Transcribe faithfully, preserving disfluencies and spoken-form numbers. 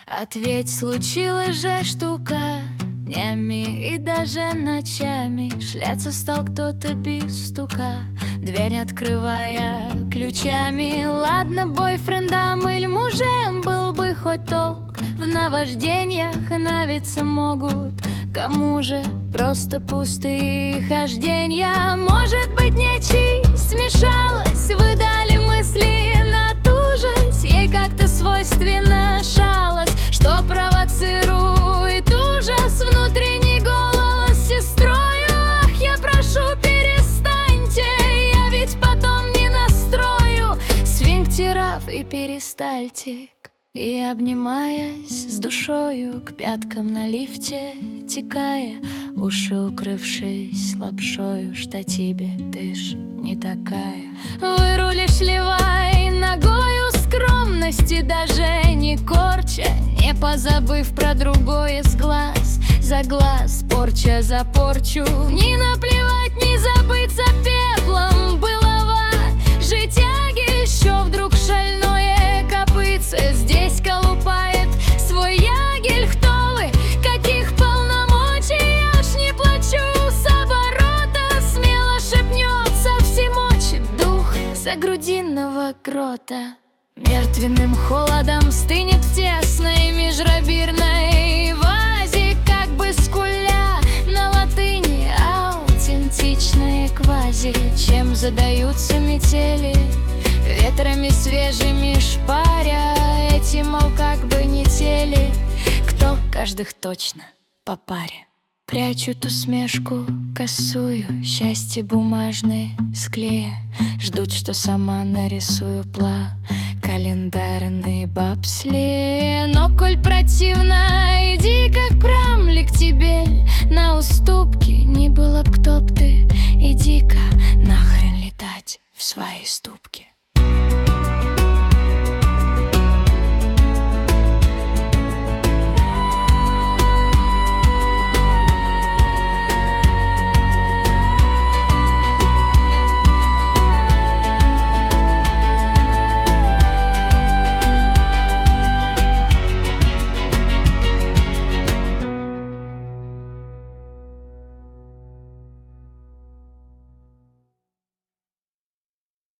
Ответь, случилась же штука, днями и даже ночами шляться стал кто-то без стука, дверь открывая ключами. Ладно, бойфрендом или мужем был бы хоть толк, в наваждениях навиться могут. Кому же просто пустые хождения? Может быть, нечисть смешалась, вы дали мысли на тужесть, ей как-то свойственна шалость, что провоцирует ужас, внутренний голос сестрою. Ах, я прошу, перестаньте, я ведь потом не настрою сфинктеров и перистальтик. И, обнимаясь с душою, к пяткам на лифте текая, уши укрывшись лапшою, штатибе, ты ж не такая. Вырулишь левой ногою скромности, даже не корча, не позабыв про другое с глаз за глаз, порча за порчу. Не наплевать, не забыться пеплом былого житяги, еще вдруг шальное копытце здесь колупает свой ягель. Кто вы? Каких полномочий? Я уж не плачу с оборота, смело шепнется всемочь дух загрудинного грота. Мертвенным холодом стынет в тесной межрабирной вазе, как бы скуля на латыни аутентичные квази. Чем задаются метели, ветрами свежими шпаря эти, мол, как бы не тели, кто каждых точно по паре. Прячут усмешку косую, счастье бумажное склея, ждут, что сама нарисую пла календарный бобслея. Но коль противно, иди как Прамли к тебе на уступки. Не было б кто б ты, иди-ка нахрен летать в свои ступки.